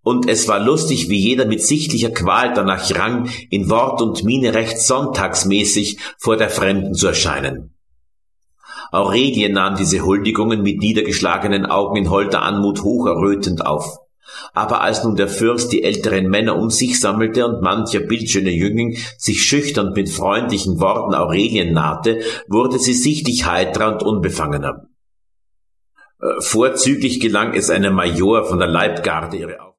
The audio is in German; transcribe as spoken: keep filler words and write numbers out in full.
und es war lustig, wie jeder mit sichtlicher Qual danach rang, in Wort und Miene recht sonntagsmäßig vor der Fremden zu erscheinen. Aurelie nahm diese Huldigungen mit niedergeschlagenen Augen in holder Anmut hocherrötend auf. Aber als nun der Fürst die älteren Männer um sich sammelte und mancher bildschöne Jüngling sich schüchtern mit freundlichen Worten Aurelien nahte, wurde sie sichtlich heiterer und unbefangener. Vorzüglich gelang es einem Major von der Leibgarde, ihre